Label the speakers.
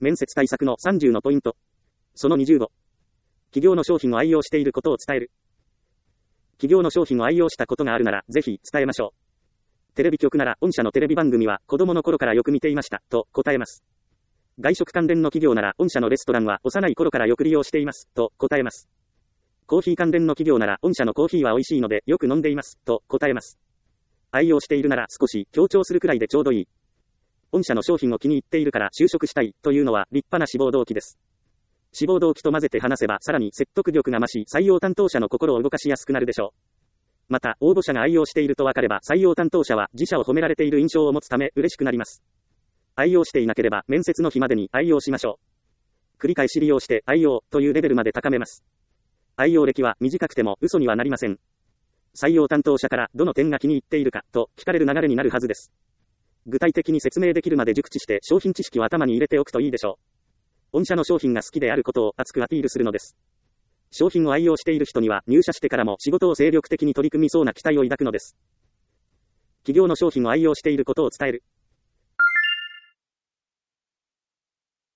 Speaker 1: 面接対策の30のポイント。その25。企業の商品を愛用していることを伝える。企業の商品を愛用したことがあるなら、ぜひ伝えましょう。テレビ局なら、御社のテレビ番組は子供の頃からよく見ていました、と答えます。外食関連の企業なら、御社のレストランは幼い頃からよく利用しています、と答えます。コーヒー関連の企業なら、御社のコーヒーは美味しいのでよく飲んでいます、と答えます。愛用しているなら少し強調するくらいでちょうどいい。御社の商品を気に入っているから就職したいというのは立派な志望動機です。志望動機と混ぜて話せばさらに説得力が増し、採用担当者の心を動かしやすくなるでしょう。また、応募者が愛用していると分かれば採用担当者は自社を褒められている印象を持つため嬉しくなります。愛用していなければ面接の日までに愛用しましょう。繰り返し利用して愛用というレベルまで高めます。愛用歴は短くても嘘にはなりません。採用担当者からどの点が気に入っているかと聞かれる流れになるはずです。具体的に説明できるまで熟知して商品知識を頭に入れておくといいでしょう。御社の商品が好きであることを熱くアピールするのです。商品を愛用している人には入社してからも仕事を精力的に取り組みそうな期待を抱くのです。企業の商品を愛用していることを伝える。